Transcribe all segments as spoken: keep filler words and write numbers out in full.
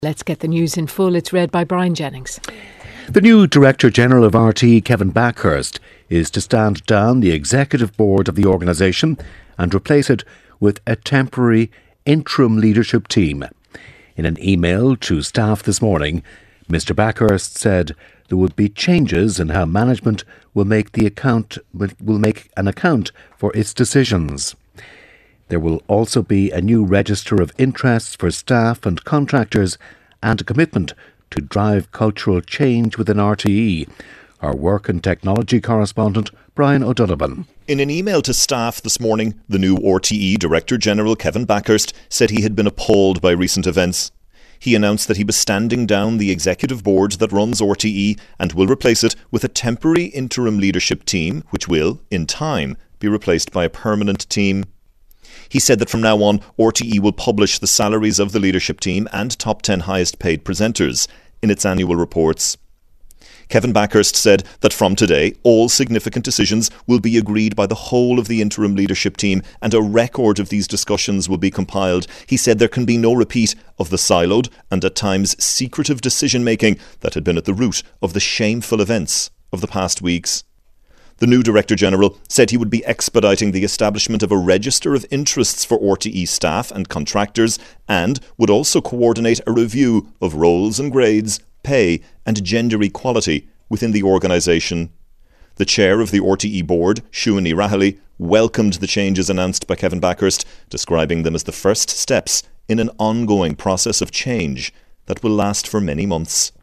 Let's get the news in full. It's read by Brian Jennings. The new Director General of R T E, Kevin Backhurst, is to stand down the executive board of the organisation and replace it with a temporary interim leadership team. In an email to staff this morning, Mr Backhurst said there would be changes in how management will make the account will make an account for its decisions. There will also be a new register of interests for staff and contractors and a commitment to drive cultural change within R T E. Our work and technology correspondent, Brian O'Donovan. In an email to staff this morning, the new R T E Director General Kevin Backhurst said he had been appalled by recent events. He announced that he was standing down the executive board that runs R T E and will replace it with a temporary interim leadership team, which will, in time, be replaced by a permanent team. He said that from now on, R T E will publish the salaries of the leadership team and top ten highest paid presenters in its annual reports. Kevin Backhurst said that from today, all significant decisions will be agreed by the whole of the interim leadership team and a record of these discussions will be compiled. He said there can be no repeat of the siloed and at times secretive decision-making that had been at the root of the shameful events of the past weeks. The new Director General said he would be expediting the establishment of a register of interests for R T E staff and contractors and would also coordinate a review of roles and grades, pay and gender equality within the organisation. The chair of the R T E board, Siúnni Rathilly, welcomed the changes announced by Kevin Backhurst, describing them as the first steps in an ongoing process of change that will last for many months.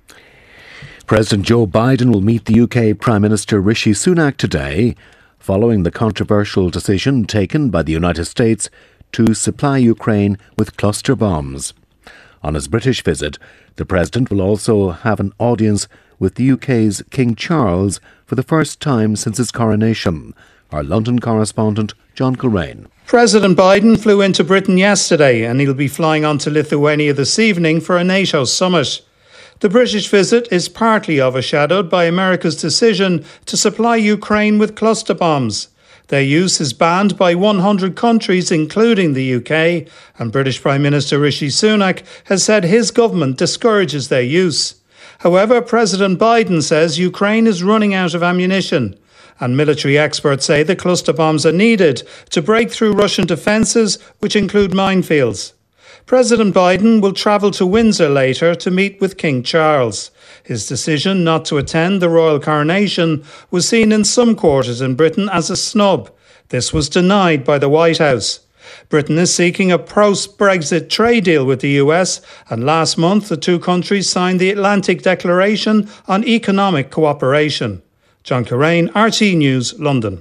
President Joe Biden will meet the U K Prime Minister Rishi Sunak today, following the controversial decision taken by the United States to supply Ukraine with cluster bombs. On his British visit, the President will also have an audience with the U K's King Charles for the first time since his coronation. Our London correspondent, John Kilrain. President Biden flew into Britain yesterday and he'll be flying on to Lithuania this evening for a NATO summit. The British visit is partly overshadowed by America's decision to supply Ukraine with cluster bombs. Their use is banned by one hundred countries, including the U K, and British Prime Minister Rishi Sunak has said his government discourages their use. However, President Biden says Ukraine is running out of ammunition, and military experts say the cluster bombs are needed to break through Russian defences, which include minefields. President Biden will travel to Windsor later to meet with King Charles. His decision not to attend the royal coronation was seen in some quarters in Britain as a snub. This was denied by the White House. Britain is seeking a post-Brexit trade deal with the U S, and last month the two countries signed the Atlantic Declaration on Economic Cooperation. John Kilrain, R T E News, London.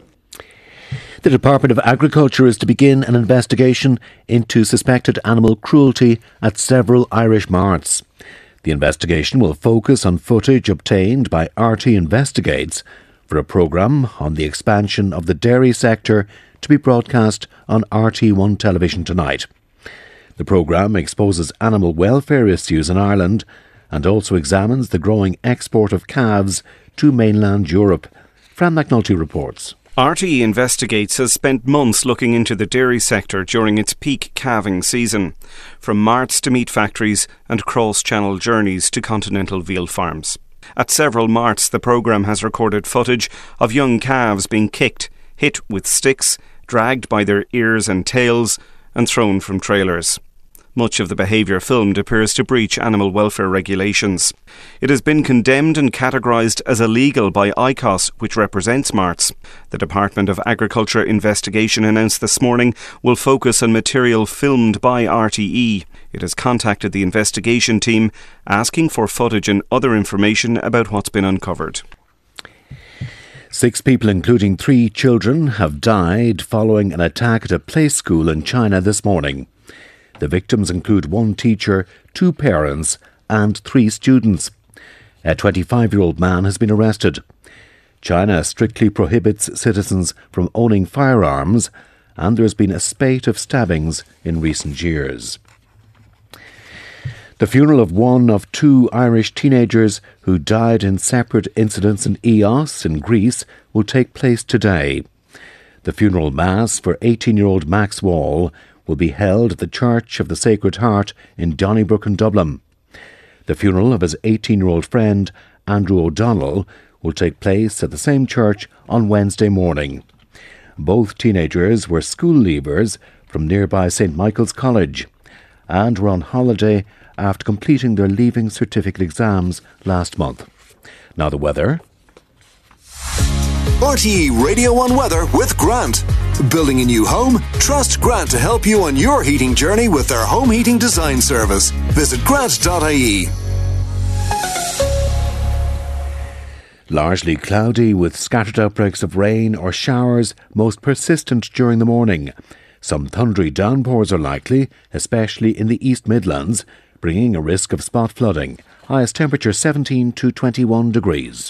The Department of Agriculture is to begin an investigation into suspected animal cruelty at several Irish marts. The investigation will focus on footage obtained by R T Investigates for a programme on the expansion of the dairy sector to be broadcast on R T one television tonight. The programme exposes animal welfare issues in Ireland and also examines the growing export of calves to mainland Europe. Fran McNulty reports. R T E Investigates has spent months looking into the dairy sector during its peak calving season, from marts to meat factories and cross-channel journeys to continental veal farms. At several marts, the programme has recorded footage of young calves being kicked, hit with sticks, dragged by their ears and tails, and thrown from trailers. Much of the behaviour filmed appears to breach animal welfare regulations. It has been condemned and categorised as illegal by I C O S, which represents marts. The Department of Agriculture investigation announced this morning will focus on material filmed by R T E. It has contacted the investigation team, asking for footage and other information about what's been uncovered. Six people, including three children, have died following an attack at a play school in China this morning. The victims include one teacher, two parents and three students. A twenty-five-year-old man has been arrested. China strictly prohibits citizens from owning firearms, and there has been a spate of stabbings in recent years. The funeral of one of two Irish teenagers who died in separate incidents in Ios in Greece will take place today. The funeral mass for eighteen-year-old Max Wall will be held at the Church of the Sacred Heart in Donnybrook in Dublin. The funeral of his eighteen-year-old friend, Andrew O'Donnell, will take place at the same church on Wednesday morning. Both teenagers were school leavers from nearby Saint Michael's College and were on holiday after completing their leaving certificate exams last month. Now the weather. R T E Radio one Weather with Grant. Building a new home? Trust Grant to help you on your heating journey with their home heating design service. Visit grant dot I E. Largely cloudy with scattered outbreaks of rain or showers, most persistent during the morning. Some thundery downpours are likely, especially in the East Midlands, bringing a risk of spot flooding. Highest temperature seventeen to twenty-one degrees.